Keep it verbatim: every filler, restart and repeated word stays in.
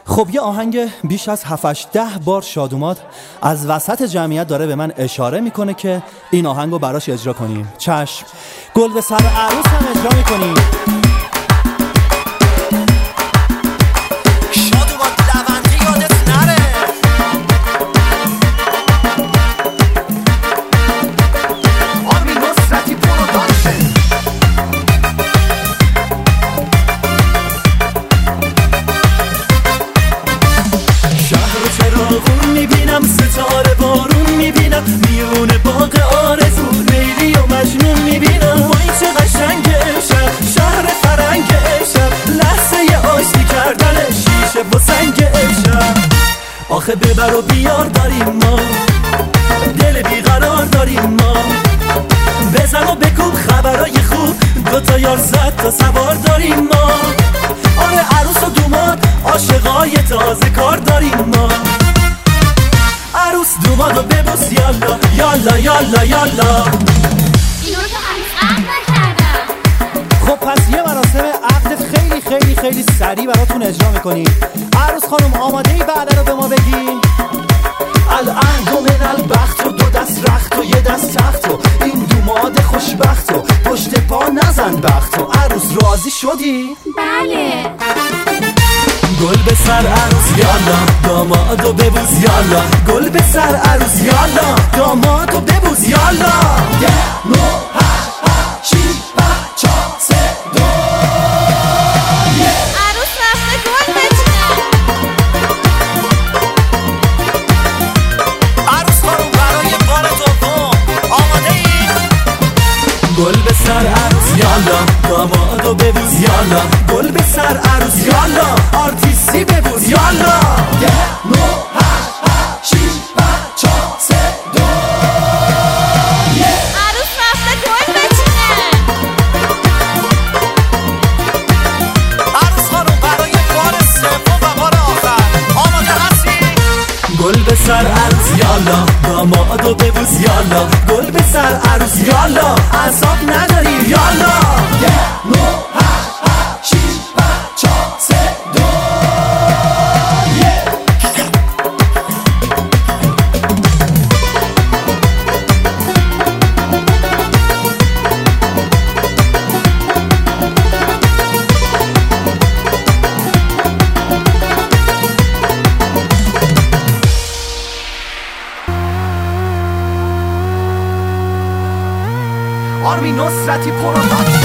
خب یه آهنگ بیش از هفت ده بار شادومات از وسط جمعیت داره به من اشاره میکنه که این آهنگو براش اجرا کنیم. چشم. گل به سر عروس هم اجرا میکنیم. میبینم ستاره بارون میبینم میون باغ آرزو لیلی و مجنون میبینم. وای چه قشنگه شب شهر فرنگ شب لحظه آشتی کردن شیشه و سنگ شب. آخه ببر و بیار داریم ما دل بیقرار داریم ما. بزن و بکوب خبرای خوب دوتا یار زد تا سوار داریم ما. آره عروس و دوماد عاشقای تازه کار داریم ما. عروس دومادو ببوس یالا یالا یالا یالا. اینو که هنوز عقد نکردم. خب پس یه مراسم عقدت خیلی خیلی خیلی سریع براتون اجرا میکنیم. عروس خانم آماده ای بعد رو به ما بگی؟ العهد و من البخت و دو دست رخت و یه دست تخت و این دوماد خوشبخت و پشت پا نزن بخت و. عروس راضی شدی؟ بله. گل به سر عروس یالا دامادو ببوس یالا. گل به سر عروس یالا دامادو ببوس یالا. ده نو هشت هشت شیش پنج چهار سه دو عروس رفته گل بچینه. عروس خانم برای بار دوم آماده ای؟ گل به سر عروس یالا دامادو ببوس یالا. گل به سر عروس یالا آرتیستی ببوس یالا. ده نو هشت هشت شیش پنج چهار سه دو عروس رفته گل بچینه. عروس خانم برای بار سوم و بار آخر آماده هستی؟ گل به سر عروس یالا دامادو ببوس یالا. گل به سر عروس یالا عذاب نداری یالا. ده نو هشت هشت شیش پنج چهار سه دو آرمین نصرتی پروداکشن.